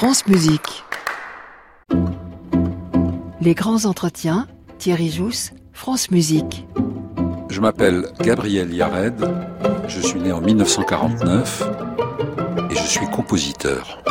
France Musique. Les grands entretiens, Thierry Jousse, France Musique. Je m'appelle Gabriel Yared, je suis né en 1949 et je suis compositeur.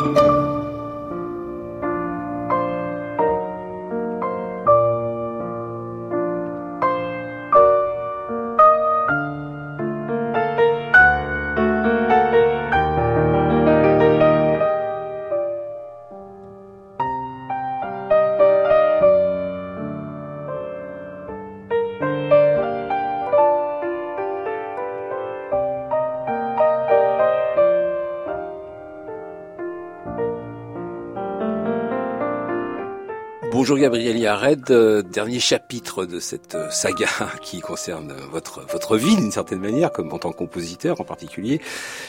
Bonjour Gabriel Yared, dernier chapitre de cette saga qui concerne votre vie d'une certaine manière, comme en tant que compositeur en particulier.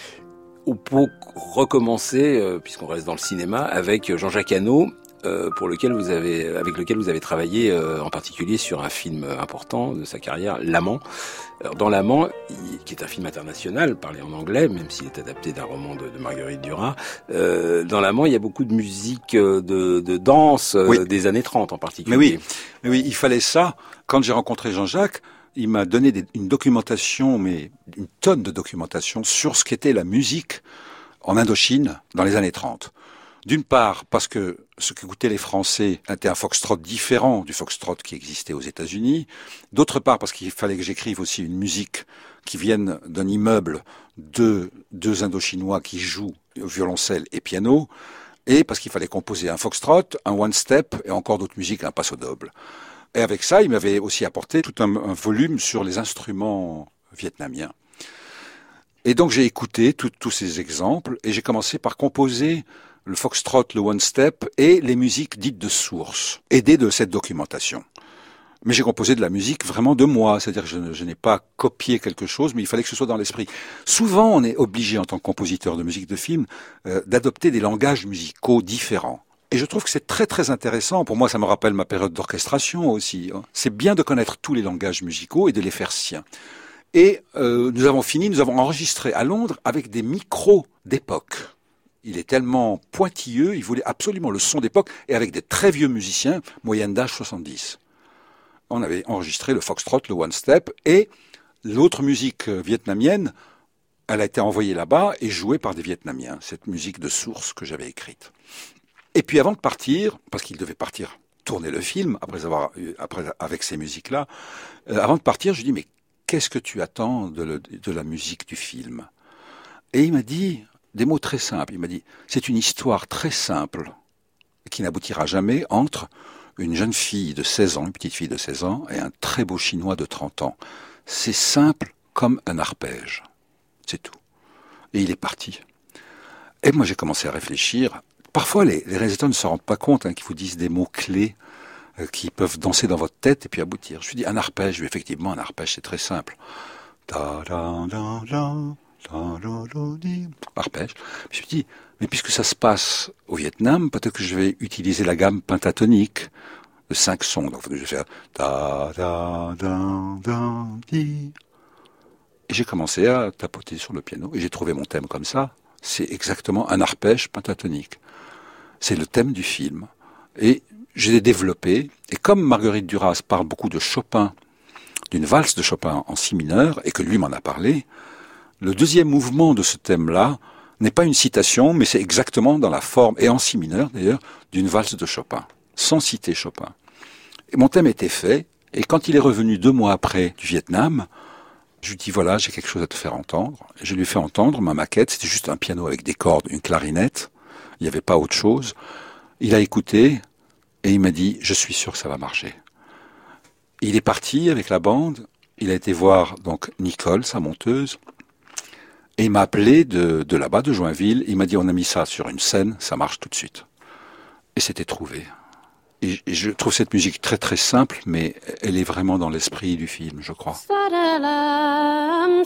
On peut recommencer, puisqu'on reste dans le cinéma, avec Jean-Jacques Hano, avec lequel vous avez travaillé en particulier sur un film important de sa carrière, L'Amant. Alors, dans L'Amant, qui est un film international, parlé en anglais, même s'il est adapté d'un roman de Marguerite Duras, dans L'Amant, il y a beaucoup de musique de danse Oui. des années 30 en particulier. Mais oui, il fallait ça. Quand j'ai rencontré Jean-Jacques, il m'a donné une documentation, mais une tonne de documentation sur ce qu'était la musique en Indochine dans les années 30. D'une part, parce que ce qu'écoutaient les Français était un foxtrot différent du foxtrot qui existait aux États-Unis. D'autre part, parce qu'il fallait que j'écrive aussi une musique qui vienne d'un immeuble de deux Indochinois qui jouent au violoncelle et piano. Et parce qu'il fallait composer un foxtrot, un one-step et encore d'autres musiques, un passo doble. Et avec ça, il m'avait aussi apporté tout un volume sur les instruments vietnamiens. Et donc j'ai écouté tous ces exemples et j'ai commencé par composer le foxtrot, le one-step et les musiques dites de source, aidées de cette documentation. Mais j'ai composé de la musique vraiment de moi, c'est-à-dire que je n'ai pas copié quelque chose, mais il fallait que ce soit dans l'esprit. Souvent, on est obligé, en tant que compositeur de musique de film, d'adopter des langages musicaux différents. Et je trouve que c'est très très intéressant. Pour moi, ça me rappelle ma période d'orchestration aussi. C'est bien de connaître tous les langages musicaux et de les faire siens. Et nous avons enregistré à Londres avec des micros d'époque. Il est tellement pointilleux, il voulait absolument le son d'époque, et avec des très vieux musiciens, moyenne d'âge 70. On avait enregistré le foxtrot, le one-step, et l'autre musique vietnamienne, elle a été envoyée là-bas et jouée par des Vietnamiens, cette musique de source que j'avais écrite. Et puis avant de partir, parce qu'il devait partir tourner le film, avec ces musiques-là, avant de partir, je lui dis, mais qu'est-ce que tu attends de la musique du film ? Et il m'a dit des mots très simples. Il m'a dit, c'est une histoire très simple, qui n'aboutira jamais, entre une jeune fille de 16 ans, une petite fille de 16 ans, et un très beau Chinois de 30 ans. C'est simple comme un arpège. C'est tout. Et il est parti. Et moi, j'ai commencé à réfléchir. Parfois, les réalisateurs ne se rendent pas compte qu'ils vous disent des mots-clés qui peuvent danser dans votre tête et puis aboutir. Je lui dis, un arpège, oui, effectivement, un arpège, c'est très simple. Arpège. Je me suis dit, mais puisque ça se passe au Vietnam, peut-être que je vais utiliser la gamme pentatonique de 5 sons. Donc, je vais faire da da da da di. Et j'ai commencé à tapoter sur le piano et j'ai trouvé mon thème comme ça. C'est exactement un arpège pentatonique. C'est le thème du film. Et je l'ai développé. Et comme Marguerite Duras parle beaucoup de Chopin, d'une valse de Chopin en si mineur, et que lui m'en a parlé, le deuxième mouvement de ce thème-là n'est pas une citation, mais c'est exactement dans la forme, et en si mineur d'ailleurs, d'une valse de Chopin, sans citer Chopin. Et mon thème était fait, et quand il est revenu 2 mois après du Vietnam, je lui dis, voilà, j'ai quelque chose à te faire entendre. Et je lui ai fait entendre ma maquette, c'était juste un piano avec des cordes, une clarinette, il n'y avait pas autre chose. Il a écouté, et il m'a dit, je suis sûr que ça va marcher. Il est parti avec la bande, il a été voir donc Nicole, sa monteuse, et il m'a appelé de là-bas, de Joinville. Il m'a dit, on a mis ça sur une scène, ça marche tout de suite. Et c'était trouvé. Et je trouve cette musique très très simple, mais elle est vraiment dans l'esprit du film, je crois. Szerelem,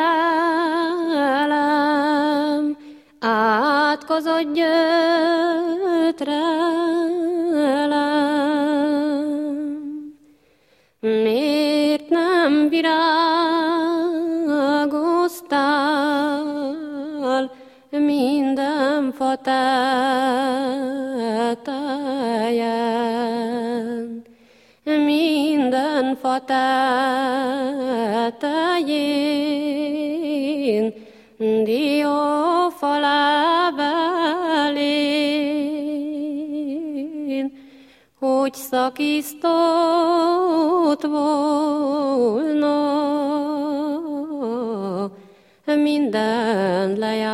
szerelem, átkozott gyötrelem. Miért nem virágoztál minden fa táján, minden fa tetején, diófa lábelén, hogy szakisztott volna minden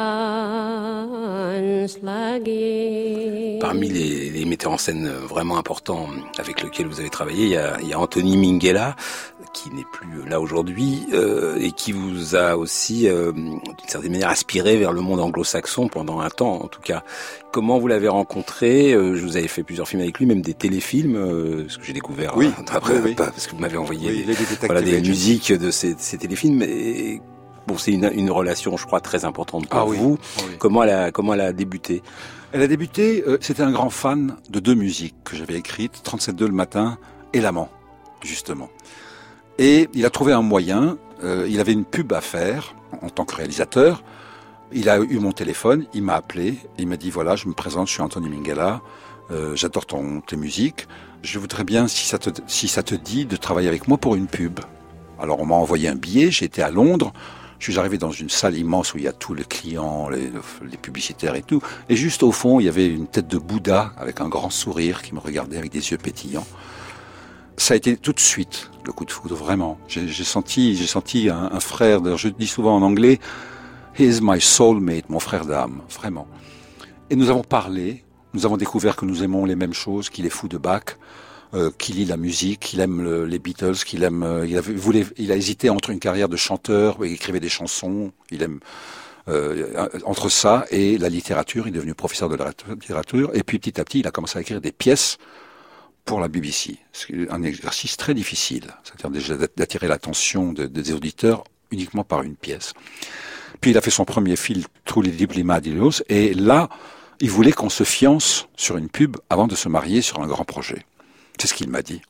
lejánslegén. Parmi les metteurs en scène vraiment importants avec lesquels vous avez travaillé, il y a Anthony Minghella, qui n'est plus là aujourd'hui, et qui vous a aussi, d'une certaine manière, aspiré vers le monde anglo-saxon pendant un temps, en tout cas. Comment vous l'avez rencontré? Je vous avais fait plusieurs films avec lui, même des téléfilms, ce que j'ai découvert après, oui. parce que vous m'avez envoyé des des musiques de ces téléfilms. Et bon, c'est une relation, je crois, très importante pour vous. Oui. Comment elle a débuté? Elle a débuté, c'était un grand fan de deux musiques que j'avais écrites, 37.2 le matin et L'Amant, justement. Et il a trouvé un moyen, il avait une pub à faire en tant que réalisateur. Il a eu mon téléphone, il m'a appelé, il m'a dit voilà, je me présente, je suis Anthony Minghella, j'adore tes musiques, je voudrais bien, si ça te dit, de travailler avec moi pour une pub. Alors on m'a envoyé un billet, j'ai été à Londres, je suis arrivé dans une salle immense où il y a tous les clients, les publicitaires et tout, et juste au fond, il y avait une tête de Bouddha avec un grand sourire qui me regardait avec des yeux pétillants. Ça a été tout de suite le coup de foudre, vraiment. J'ai senti un frère, d'ailleurs je dis souvent en anglais, he is my soulmate, mon frère d'âme, vraiment. Et nous avons parlé, nous avons découvert que nous aimons les mêmes choses, qu'il est fou de Bach, qu'il lit la musique, qu'il aime les Beatles, qu'il aime, il a hésité entre une carrière de chanteur, il écrivait des chansons, il aime, entre ça et la littérature, il est devenu professeur de la littérature, et puis petit à petit, il a commencé à écrire des pièces pour la BBC. C'est un exercice très difficile, c'est-à-dire déjà d'attirer l'attention des auditeurs uniquement par une pièce. Puis il a fait son premier film, Truly Deeply Madillos, et là, il voulait qu'on se fiance sur une pub avant de se marier sur un grand projet. C'est ce qu'il m'a dit.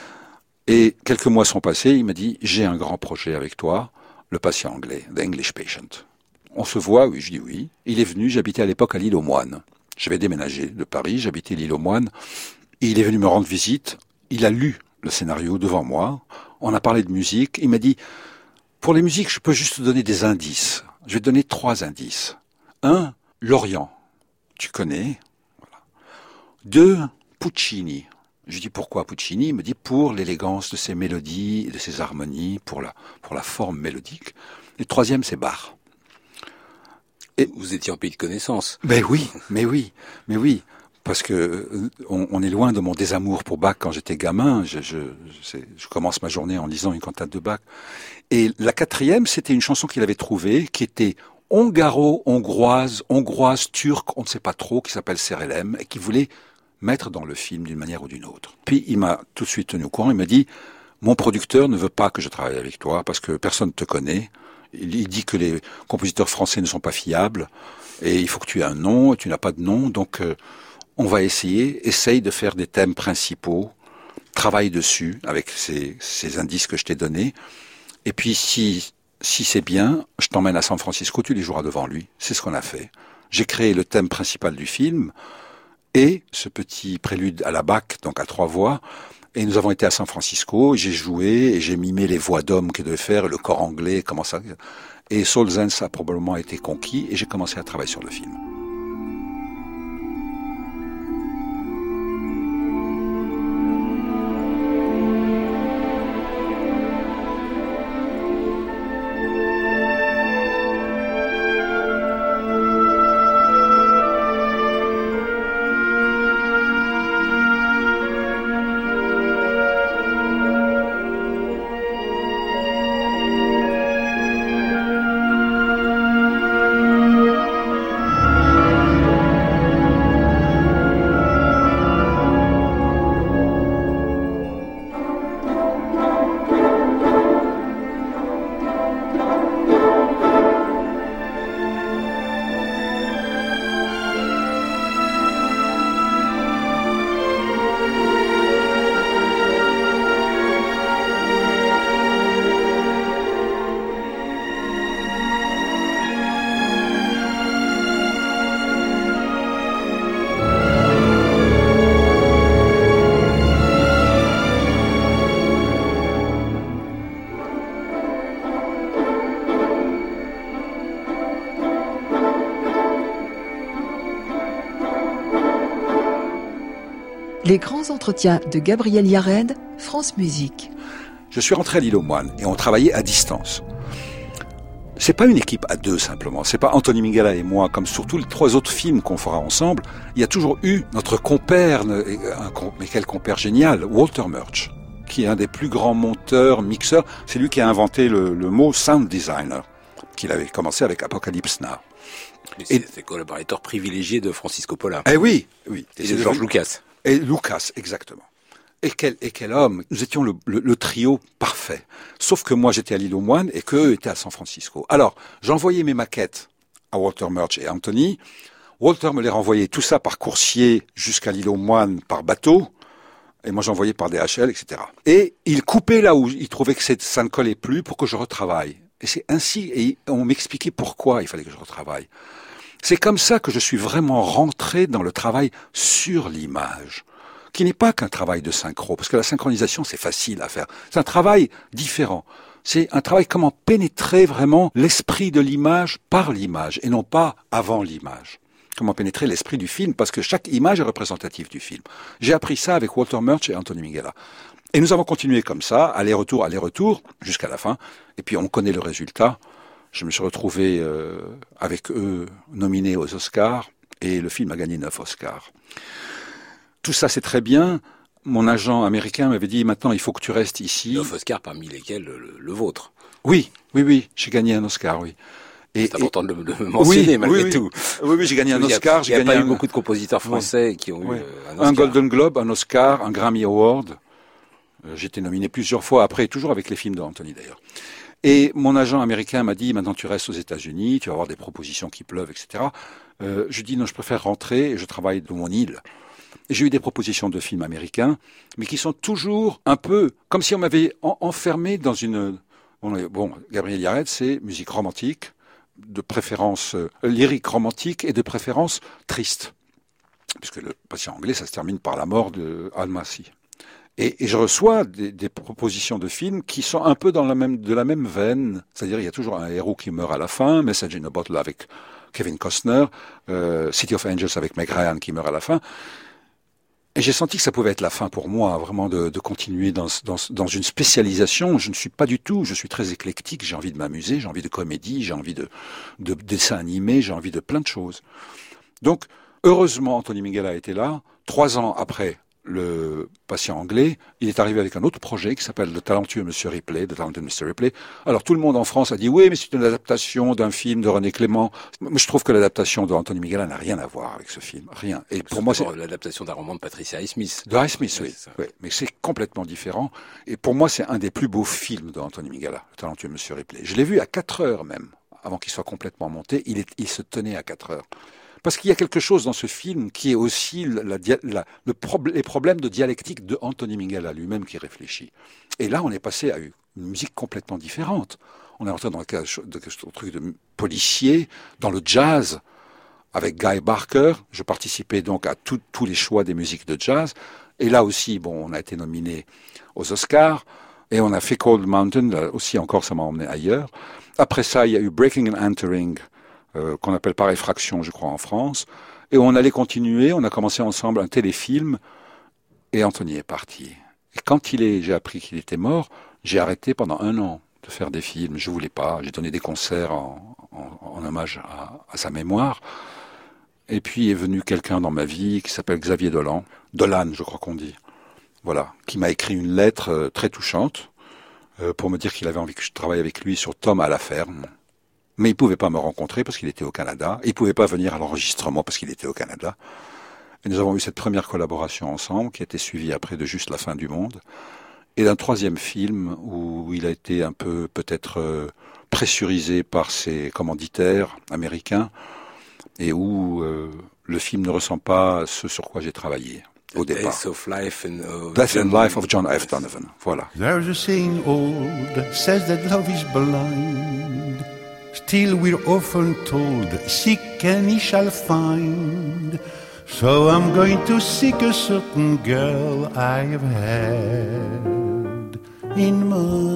Et quelques mois sont passés, il m'a dit, j'ai un grand projet avec toi, le patient anglais, The English Patient. On se voit, oui, je dis oui. Il est venu, j'habitais à l'époque à l'île aux Moines. J'avais déménagé de Paris, j'habitais l'île aux Moines. Et il est venu me rendre visite, il a lu le scénario devant moi, on a parlé de musique, il m'a dit, pour les musiques, je peux juste te donner des indices. Je vais te donner 3 indices. 1, Lorient, tu connais. Voilà. 2, Puccini. Je dis pourquoi Puccini? Il me dit pour l'élégance de ses mélodies et de ses harmonies, pour la forme mélodique. Et 3e, c'est Bach. Et vous étiez en pays de connaissance. Mais oui. Parce que on est loin de mon désamour pour Bach quand j'étais gamin. Je commence ma journée en lisant une cantate de Bach. Et la 4e, c'était une chanson qu'il avait trouvée, qui était hongaro-hongroise, turque, on ne sait pas trop, qui s'appelle Serelem, et qui voulait mettre dans le film d'une manière ou d'une autre. Puis il m'a tout de suite tenu au courant, il m'a dit « Mon producteur ne veut pas que je travaille avec toi, parce que personne ne te connaît. Il dit que les compositeurs français ne sont pas fiables, et il faut que tu aies un nom, et tu n'as pas de nom, donc... on va essaye de faire des thèmes principaux, travaille dessus avec ces indices que je t'ai donnés. Et puis si c'est bien, je t'emmène à San Francisco, tu les joueras devant lui. C'est ce qu'on a fait. J'ai créé le thème principal du film et ce petit prélude à la Bach, donc à 3 voix. Et nous avons été à San Francisco, j'ai joué et j'ai mimé les voix d'hommes qu'il devait faire, le corps anglais, comment ça. Et Soul Dance a probablement été conquis et j'ai commencé à travailler sur le film. Les grands entretiens de Gabriel Yared, France Musique. Je suis rentré à l'Île aux Moines et on travaillait à distance. C'est pas une équipe à deux simplement, c'est pas Anthony Minghella et moi, comme sur tous les 3 autres films qu'on fera ensemble. Il y a toujours eu notre compère, mais quel compère génial, Walter Murch, qui est un des plus grands monteurs, mixeurs. C'est lui qui a inventé le mot sound designer, qu'il avait commencé avec Apocalypse Now. Et c'est collaborateur privilégié de Francis Coppola. Eh oui. Et de George Lucas. Et Lucas, exactement. Et quel homme. Nous étions le trio parfait. Sauf que moi, j'étais à l'Île aux Moines et qu'eux étaient à San Francisco. Alors, j'envoyais mes maquettes à Walter Murch et Anthony. Walter me les renvoyait tout ça par coursier jusqu'à l'Île aux Moines par bateau. Et moi, j'envoyais par DHL, etc. Et il coupait là où il trouvait que ça ne collait plus pour que je retravaille. Et c'est ainsi, et on m'expliquait pourquoi il fallait que je retravaille. C'est comme ça que je suis vraiment rentré dans le travail sur l'image, qui n'est pas qu'un travail de synchro, parce que la synchronisation, c'est facile à faire. C'est un travail différent. C'est un travail comment pénétrer vraiment l'esprit de l'image par l'image, et non pas avant l'image. Comment pénétrer l'esprit du film, parce que chaque image est représentative du film. J'ai appris ça avec Walter Murch et Anthony Minghella. Et nous avons continué comme ça, aller-retour, jusqu'à la fin. Et puis on connaît le résultat. Je me suis retrouvé avec eux nominé aux Oscars et le film a gagné 9 Oscars. Tout ça c'est très bien. Mon agent américain m'avait dit maintenant il faut que tu restes ici. 9 Oscars parmi lesquels le vôtre. Oui, j'ai gagné un Oscar, oui. C'est important de le mentionner malgré tout. Oui, j'ai gagné un Oscar. Il n'y a pas eu beaucoup de compositeurs français qui ont eu un Oscar. Un Golden Globe, un Oscar, un Grammy Award. J'ai été nominé plusieurs fois après, toujours avec les films d'Anthony d'ailleurs. Et mon agent américain m'a dit, maintenant tu restes aux États-Unis, tu vas avoir des propositions qui pleuvent, etc. Je dis non, je préfère rentrer et je travaille de mon île. Et j'ai eu des propositions de films américains, mais qui sont toujours un peu comme si on m'avait enfermé dans une... Bon, Gabriel Yared, c'est musique romantique, de préférence lyrique romantique et de préférence triste. Puisque le Patient anglais, ça se termine par la mort de Almasi. Et je reçois des propositions de films qui sont un peu de la même veine. C'est-à-dire, il y a toujours un héros qui meurt à la fin, Message in a Bottle avec Kevin Costner, City of Angels avec Meg Ryan qui meurt à la fin. Et j'ai senti que ça pouvait être la fin pour moi, vraiment de continuer dans une spécialisation. Je ne suis pas du tout, je suis très éclectique, j'ai envie de m'amuser, j'ai envie de comédie, j'ai envie de dessin animé, j'ai envie de plein de choses. Donc, heureusement, Anthony Minghella était là. 3 ans après le Patient anglais, il est arrivé avec un autre projet qui s'appelle Le talentueux Monsieur Ripley, The Talented Mr. Ripley. Alors tout le monde en France a dit oui, mais c'est une adaptation d'un film de René Clément. Mais je trouve que l'adaptation de Anthony Minghella n'a rien à voir avec ce film, rien. Et pour moi, c'est l'adaptation d'un roman de Patricia Highsmith. De Highsmith, oui. Oui. Mais c'est complètement différent. Et pour moi, c'est un des plus beaux films d'Anthony Minghella, Le talentueux Monsieur Ripley. Je l'ai vu à 4 heures même, avant qu'il soit complètement monté. Il se tenait à 4 heures. Parce qu'il y a quelque chose dans ce film qui est aussi les problèmes de dialectique de Anthony Minghella lui-même qui réfléchit. Et là, on est passé à une musique complètement différente. On est entré dans un truc de policier, dans le jazz, avec Guy Barker. Je participais donc à tous les choix des musiques de jazz. Et là aussi, on a été nominé aux Oscars. Et on a fait Cold Mountain, là aussi encore, ça m'a emmené ailleurs. Après ça, il y a eu Breaking and Entering, qu'on appelle par effraction, je crois, en France. Et on allait continuer, on a commencé ensemble un téléfilm, et Anthony est parti. Et quand j'ai appris qu'il était mort, j'ai arrêté pendant 1 an de faire des films. Je voulais pas, j'ai donné des concerts en hommage à sa mémoire. Et puis est venu quelqu'un dans ma vie qui s'appelle Xavier Dolan, je crois qu'on dit, voilà, qui m'a écrit une lettre très touchante pour me dire qu'il avait envie que je travaille avec lui sur Tom à la ferme. Mais il pouvait pas me rencontrer parce qu'il était au Canada. Il pouvait pas venir à l'enregistrement parce qu'il était au Canada. Et nous avons eu cette première collaboration ensemble qui a été suivie après de Juste la fin du monde. Et d'un 3e film où il a été un peu peut-être pressurisé par ses commanditaires américains et où le film ne ressent pas ce sur quoi j'ai travaillé au départ. Death and Life of John F. Donovan. Voilà. There's a saying old says that love is blind. Still we're often told, seek and ye shall find. So I'm going to seek a certain girl I have had in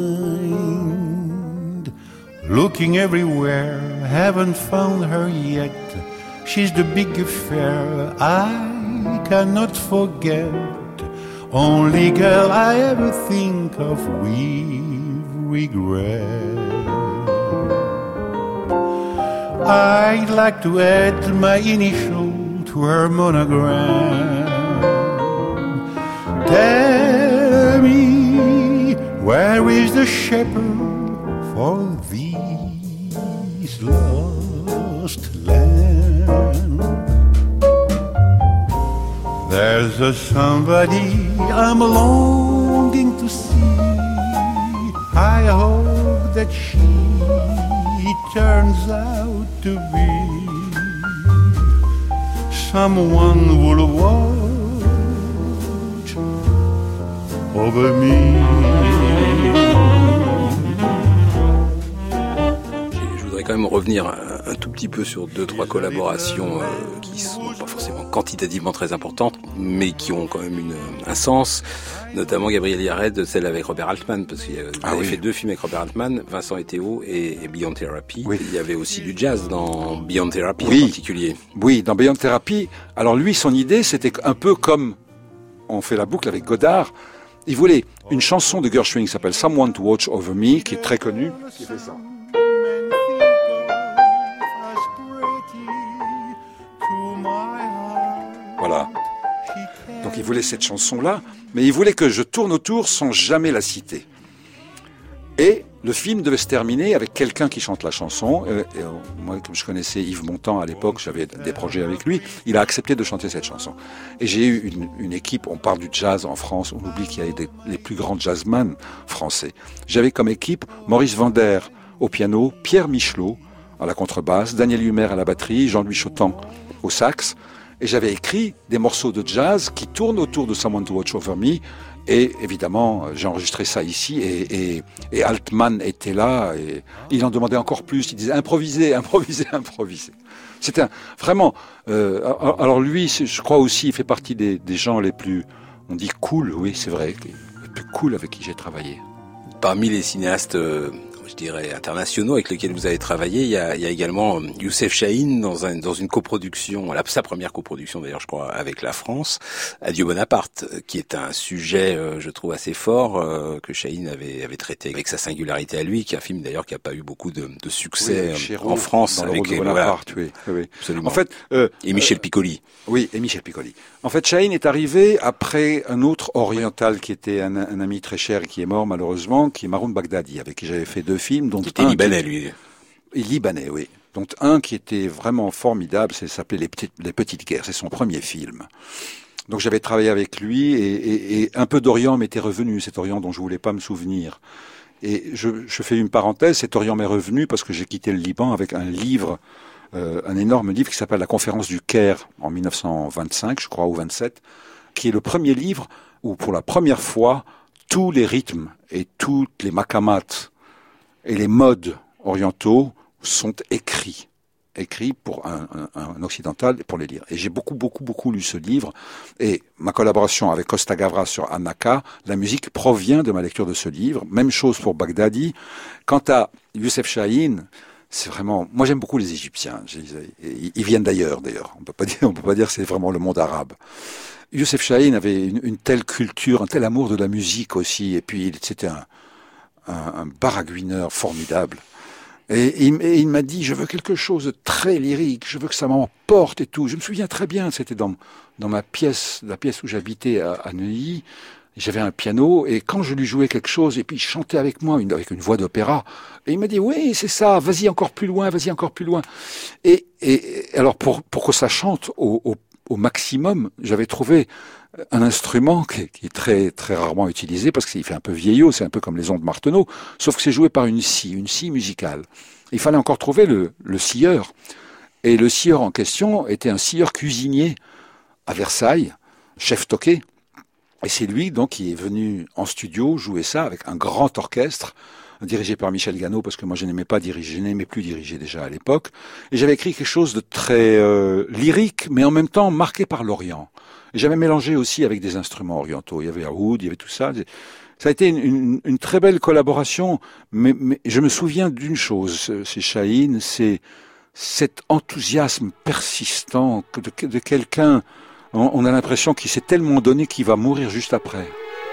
mind. Looking everywhere, haven't found her yet. She's the big affair I cannot forget. only girl I ever think of with regret. I'd like to add my initial to her monogram. Tell me, where is the shepherd for this lost land? There's a somebody I'm longing to see. I hope that she turns out to be someone who'll watch over me. Je voudrais quand même revenir un tout petit peu sur 2-3 collaborations qui sont pas forcément quantitativement très importantes, mais qui ont quand même un sens, notamment Gabriel Yared, celle avec Robert Altman, parce qu'il avait fait 2 films avec Robert Altman, Vincent et Théo et Beyond Therapy. Oui. Il y avait aussi du jazz dans Beyond Therapy en particulier. Oui, dans Beyond Therapy. Alors lui, son idée, c'était un peu comme on fait la boucle avec Godard. Il voulait une chanson de Gershwin qui s'appelle Someone to Watch Over Me, qui est très connue, qui fait ça. Voilà. Donc il voulait cette chanson-là, mais il voulait que je tourne autour sans jamais la citer. Et le film devait se terminer avec quelqu'un qui chante la chanson. Moi, comme je connaissais Yves Montand à l'époque, j'avais des projets avec lui, il a accepté de chanter cette chanson. Et j'ai eu une équipe, on parle du jazz en France, on oublie qu'il y a les plus grands jazzmen français. J'avais comme équipe Maurice Vander au piano, Pierre Michelot à la contrebasse, Daniel Humer à la batterie, Jean-Louis Chotan au sax. Et j'avais écrit des morceaux de jazz qui tournent autour de Someone to Watch Over Me. Et évidemment, j'ai enregistré ça ici. Et Altman était là. Et il en demandait encore plus. Il disait improviser, improviser, improviser. C'était vraiment... alors lui, je crois aussi, il fait partie des gens les plus... On dit cool, oui, c'est vrai. Les plus cool avec qui j'ai travaillé. Parmi les cinéastes... je dirais internationaux avec lesquels vous avez travaillé, il y a également Youssef Chahine dans une coproduction, sa première coproduction d'ailleurs je crois avec la France, Adieu Bonaparte, qui est un sujet je trouve assez fort que Chahine avait traité avec sa singularité à lui, qui est un film d'ailleurs qui a pas eu beaucoup de succès en France dans avec le rôle de Bonaparte, oui. Absolument. En fait, et Michel Piccoli. Oui, et Michel Piccoli. En fait, Chahine est arrivé après un autre oriental qui était un ami très cher et qui est mort malheureusement, qui est Maroun Baghdadi, avec qui j'avais fait 2 films, dont qui était libanais, lui. Libanais, oui. Dont un qui était vraiment formidable, s'appelait Les Petites Guerres. C'est son premier film. Donc j'avais travaillé avec lui et un peu d'Orient m'était revenu, cet Orient dont je voulais pas me souvenir. Et je fais une parenthèse, cet Orient m'est revenu parce que j'ai quitté le Liban avec un livre, un énorme livre qui s'appelle La Conférence du Caire en 1925, je crois, ou 27, qui est le premier livre où pour la première fois tous les rythmes et toutes les maqamats et les modes orientaux sont écrits pour un occidental pour les lire. Et j'ai beaucoup lu ce livre. Et ma collaboration avec Costa Gavras sur Anaka, la musique provient de ma lecture de ce livre. Même chose pour Baghdadi. Quant à Youssef Chahine, c'est vraiment... Moi, j'aime beaucoup les Égyptiens. Ils viennent d'ailleurs. On peut pas dire que c'est vraiment le monde arabe. Youssef Chahine avait une telle culture, un tel amour de la musique aussi. Et puis, c'était un baragouineur formidable. Et il m'a dit, je veux quelque chose de très lyrique, je veux que ça m'emporte et tout. Je me souviens très bien, c'était dans ma pièce, la pièce où j'habitais à Neuilly. J'avais un piano et quand je lui jouais quelque chose et puis il chantait avec moi avec une voix d'opéra et il m'a dit oui c'est ça, vas-y encore plus loin. Et alors pour que ça chante au maximum, j'avais trouvé un instrument qui est très très rarement utilisé parce qu'il fait un peu vieillot, c'est un peu comme les ondes Martenot, sauf que c'est joué par une scie musicale. Il fallait encore trouver le scieur. Et le scieur en question était un scieur cuisinier à Versailles, chef toqué. Et c'est lui donc qui est venu en studio jouer ça avec un grand orchestre dirigé par Michel Gano, parce que moi je n'aimais plus diriger déjà à l'époque. Et j'avais écrit quelque chose de très lyrique, mais en même temps marqué par l'Orient. Et j'avais mélangé aussi avec des instruments orientaux. Il y avait oud, il y avait tout ça. Ça a été une très belle collaboration, mais je me souviens d'une chose, c'est Chahine, c'est cet enthousiasme persistant de quelqu'un On a l'impression qu'il s'est tellement donné qu'il va mourir juste après.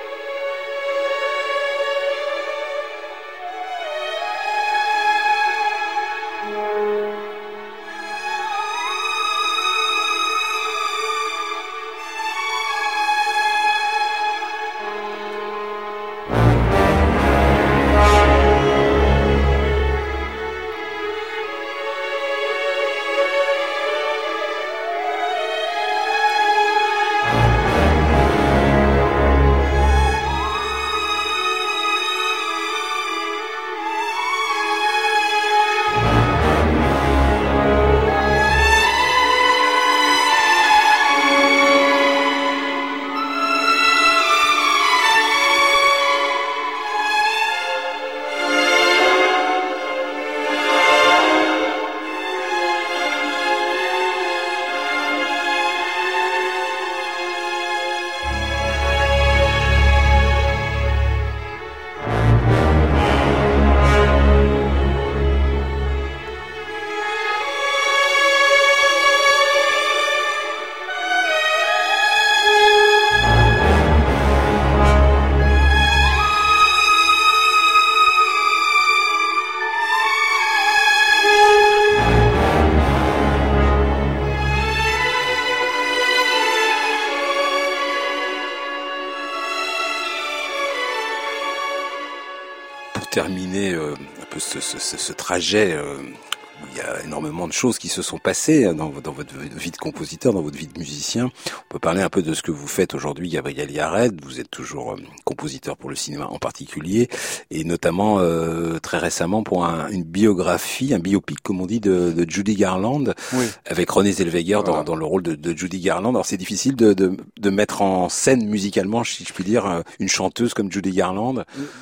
Terminer un peu ce trajet où il y a énormément de choses qui se sont passées dans votre vie de compositeur, dans votre vie de musicien. On peut parler un peu de ce que vous faites aujourd'hui, Gabriel Yared. Vous êtes toujours compositeur pour le cinéma en particulier, et notamment très récemment pour une biographie, un biopic comme on dit, de Judy Garland, oui, avec Renée Zellweger voilà, dans le rôle de Judy Garland. Alors c'est difficile de mettre en scène musicalement, si je puis dire, une chanteuse comme Judy Garland.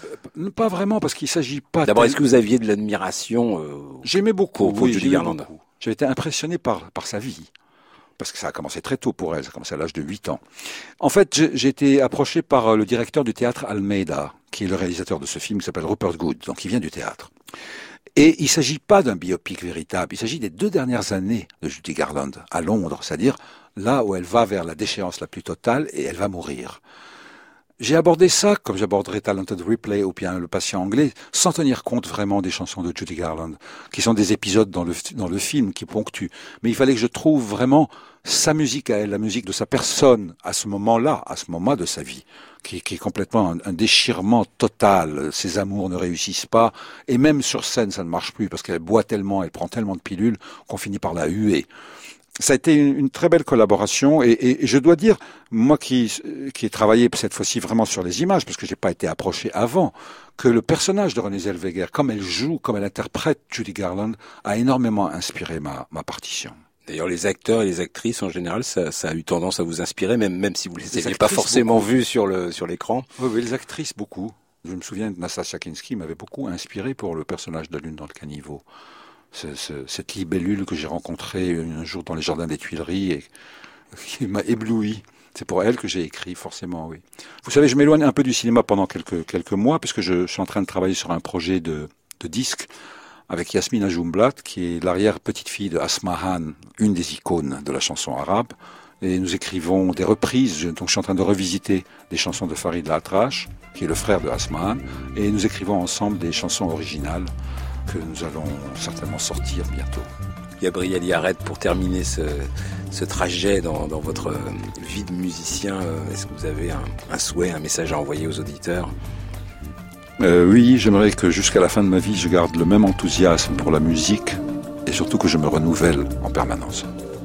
Pas vraiment, parce qu'il s'agit pas... D'abord, est-ce que vous aviez de l'admiration J'aimais beaucoup pour Judy Garland. J'ai été impressionné par sa vie, parce que ça a commencé très tôt pour elle, ça a commencé à l'âge de 8 ans. En fait, j'ai été approché par le directeur du théâtre Almeida, qui est le réalisateur de ce film, qui s'appelle Rupert Good, donc il vient du théâtre. Et il s'agit pas d'un biopic véritable, il s'agit des 2 dernières années de Judy Garland à Londres, c'est-à-dire là où elle va vers la déchéance la plus totale et elle va mourir. J'ai abordé ça, comme j'aborderai Talented Ripley ou bien Le Patient Anglais, sans tenir compte vraiment des chansons de Judy Garland, qui sont des épisodes dans le film qui ponctuent. Mais il fallait que je trouve vraiment sa musique à elle, la musique de sa personne à ce moment-là, à ce moment de sa vie, qui est complètement un déchirement total. Ses amours ne réussissent pas, et même sur scène ça ne marche plus, parce qu'elle boit tellement, elle prend tellement de pilules qu'on finit par la huer. Ça a été une très belle collaboration, et je dois dire, moi qui ai travaillé cette fois-ci vraiment sur les images, parce que j'ai pas été approché avant, que le personnage de Renée Zellweger, comme elle joue, comme elle interprète Judy Garland, a énormément inspiré ma partition. D'ailleurs, les acteurs et les actrices, en général, ça a eu tendance à vous inspirer, même si vous les aviez pas forcément vus sur l'écran. Oui, les actrices, beaucoup. Je me souviens de Nastassja Kinski m'avait beaucoup inspiré pour le personnage de Lune dans le caniveau. Cette libellule que j'ai rencontrée un jour dans les jardins des Tuileries et qui m'a ébloui. C'est pour elle que j'ai écrit, forcément, oui. Vous savez, je m'éloigne un peu du cinéma pendant quelques mois, puisque je suis en train de travailler sur un projet de disque avec Yasmina Jumblat, qui est l'arrière-petite-fille de Asma Han, une des icônes de la chanson arabe. Et nous écrivons des reprises, donc je suis en train de revisiter des chansons de Farid Al-Atrash, qui est le frère de Asma Han, et nous écrivons ensemble des chansons originales que nous allons certainement sortir bientôt. Gabriel Yared, pour terminer ce trajet dans votre vie de musicien, est-ce que vous avez un souhait, un message à envoyer aux auditeurs ? Oui, j'aimerais que jusqu'à la fin de ma vie, je garde le même enthousiasme pour la musique et surtout que je me renouvelle en permanence.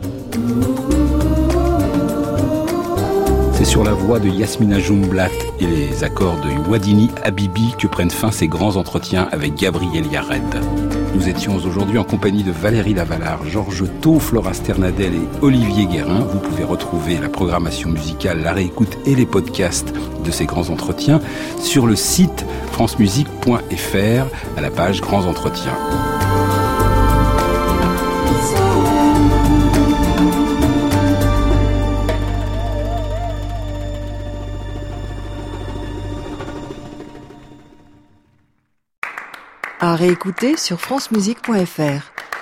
C'est sur la voix de Yasmina Jumblat et les accords de Wadini Habibi que prennent fin ces grands entretiens avec Gabriel Yared. Nous étions aujourd'hui en compagnie de Valérie Lavalard, Georges Thau, Flora Sternadel et Olivier Guérin. Vous pouvez retrouver la programmation musicale, la réécoute et les podcasts de ces grands entretiens sur le site francemusique.fr à la page Grands Entretiens. À réécouter sur francemusique.fr.